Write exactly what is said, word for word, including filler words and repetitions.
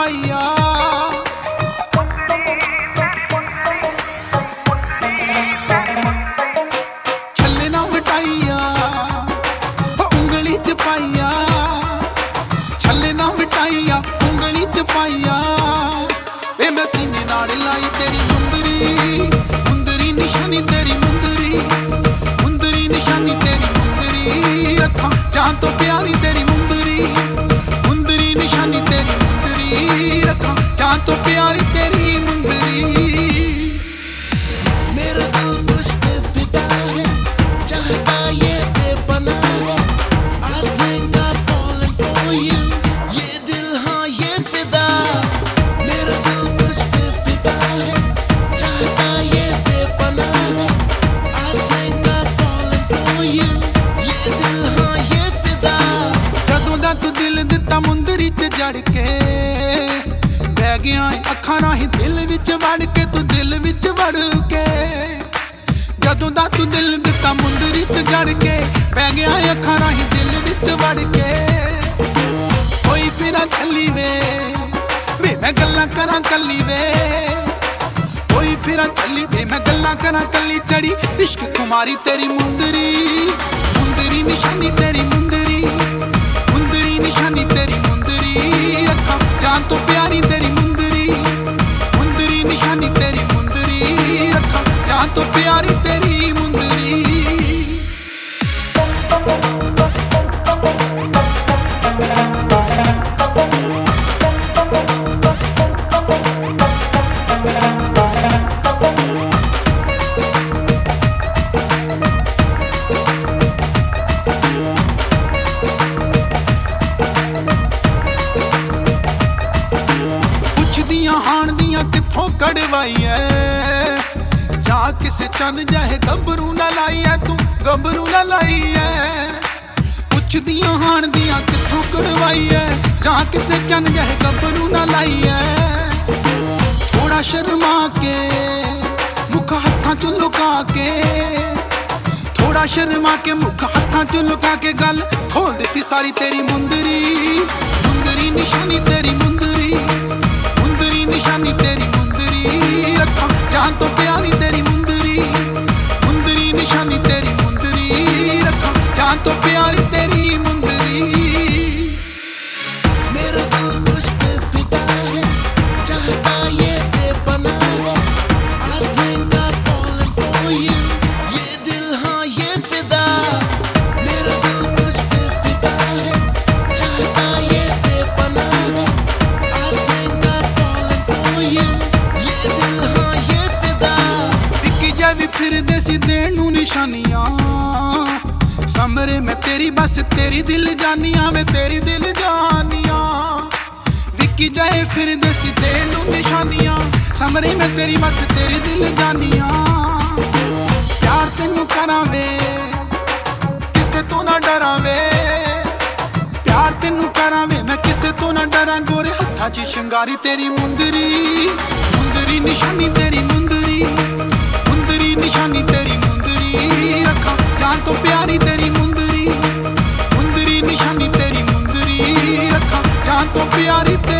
पाइया छल्ले ना मिटाइया उंगली च पाइया छल्ले ना मिटाइया उंगली च पाइया वे मैं सीने नाल लाई तेरी मुंदरी मुंदरी निशानी तेरी मुंदरी मुंदरी निशानी तेरी मुंदरी रखा जान तो प्यारी तेरी मुंदरी मुंदरी निशानी तेरी मुंदरी रखा जान तो प्यारी तेरी मुंदरी मेरा दिल तुझ पे फिदा है चाहता ये बेपना है I think I'm falling for you ये दिल हाँ ये फिदा मेरा दिल तुझ पे फिदा है चाहता ये बेपना है I think I'm falling for you ये दिल हाँ ये फिदा जदों दा तू दिल दिता मुंदरी च जड़ के बह गया अखां राहीं दिल विच वड़ के तू दिल विच वड़ के जदों दा तू दिल दिता मुंदरी च जड़ के बह गया अखां राहीं दिल विच वड़ के होई फिरां चली वे वे मैं गल्लां करां कल्ली वे होई फिरां चली वे मैं गल्लां करां कल्ली चढ़ी इश्क कुमारी तेरी मुंदरी मुंदरी निशानी तेरी मुंदरी मुंदरी निशानी तेरी मुंदरी रखा जान तो प्यारी तेरी मुंदरी मुंदरी निशानी तेरी मुंदरी रखा जान तो प्यारी तेरी मुंदरी हाण दियां कित्थों कड़वाई है जा किसे चन जाए गबरू ना लाई है तू गबरू ना लाई है पुछ दियां हाण दियां कित्थों कड़वाई है जा किसे चन जाए गबरू ना लाई है थोड़ा शर्मा के मुख हत्थां चों लुका के थोड़ा शर्मा के मुख हत्थां चों लुका के गल खोल दित्ती सारी तेरी मुंदरी मुंदरी निशानी तेरी मुंदरी मुंदरी निशानी तेरी मुंदरी रखा जान तो प्यारी तेरी मुंदरी मुंदरी निशानी तेरी मुंदरी रखा जान तो प्यारी तेरी मुंदरी मेरा दिल तुझ पे फिदा है चाहता ये बेपना है I think I'm falling for you ये दिल हाँ ये फिदा मेरा दिल तुझ पे फिदा है चाहता ये बेपना है I think I'm falling for you ये दिल हाँ ये फिदा टिकी जा भी फिरदे सी देण नूं निशानियां समरे मैं तेरी बस तेरी दिल जानियां मैं तेरी दिल जानियां विकी जाए फिरदे सी देण नूं निशानियां समरे मैं तेरी बस तेरी दिल जानियां प्यार तैनूं करां वे किसे तो ना डरां वे प्यार तैनूं करां वे मैं किसे तो ना डरां गोरे हत्थां च शंगारी तेरी मुंदरी मुंदरी निशानी तेरी मुंदरी मुंदरी निशानी तेरी मुंदरी रखा जान तो प्यारी तेरी मुंदरी मुंदरी निशानी तेरी मुंदरी रखा जान तो प्यारी तेरी